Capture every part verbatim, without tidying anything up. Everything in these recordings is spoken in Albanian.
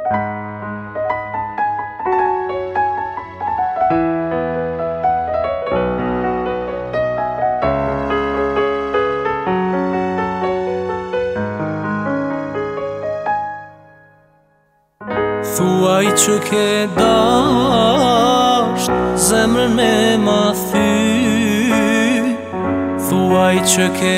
Thuaj që ke dasht zemrën me ma thy, thuaj që ke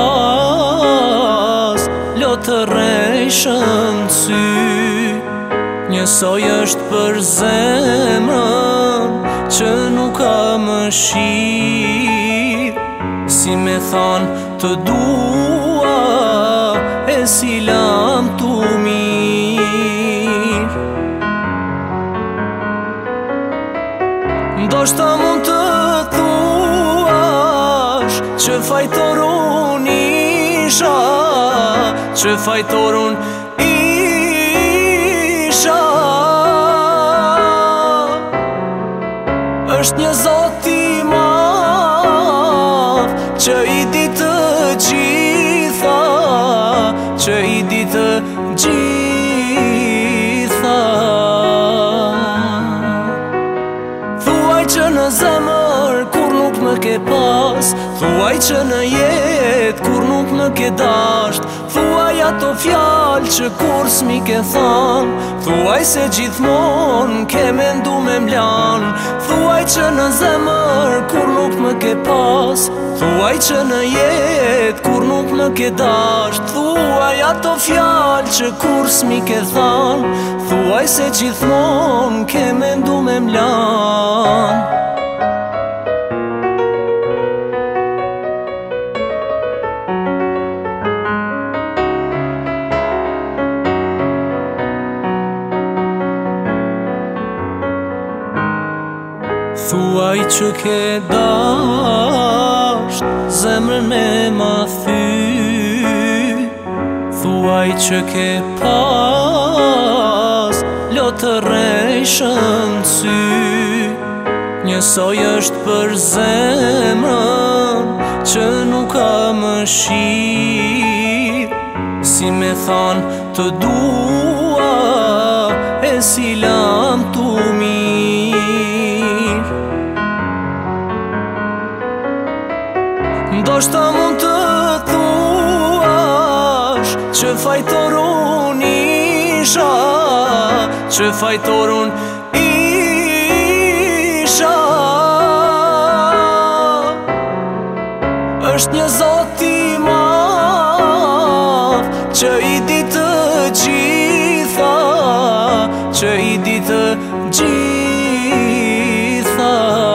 pas lotërrejshën sy. Njësoj është për zemrën që nuk ka më shir, si me than të dua e si lam tu mir. Ndoshta mund të thuash që fajtor unë isha, që fajtor unë isha. Është një Zot i madh që i di të gjitha, që i di të gjitha. Thuaj që në zemër kur nuk më ke pas, thuaj që në jet kur nuk më ke dasht, thuaj ato fjallë që kur s'mi ke than, thuaj se gjithmon ke mendu me mlan. Thuaj që në zemër kur nuk më ke pas, thuaj që në jet kur nuk më ke dasht, thuaj ato fjallë që kur s'mi ke than, thuaj se gjithmon ke mendu me mlan. Thuaj që ke dasht zemrën me ma thy, thuaj që ke pas lotërrejshën sy. Njësoj është për zemrën që nuk ka më shir, si me than të dua e si lam tu mir. Ndoshta mund të thuash që fajtor unë isha, që fajtor unë isha. Është një Zot i madh që i di të gjitha, që i di të gjitha.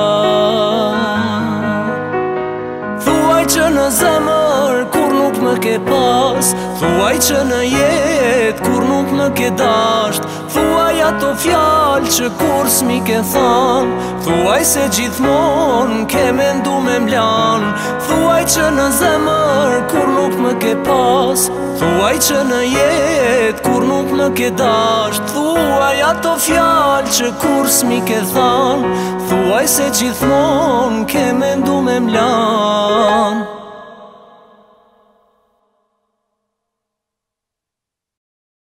Thuaj që në zemër kur nuk më ke pas, thuaj që në jet kur nuk më ke dasht, thuaj ato fjallë që kur s'mi ke than, thuaj se gjithmon ke mendu me mlan. Thuaj që në zemër kur nuk më ke pas, thuaj që në jet kur nuk më ke dasht, thuaj ato fjallë që kur s'mi ke than, thuaj se gjithmon ke mendu me mlan.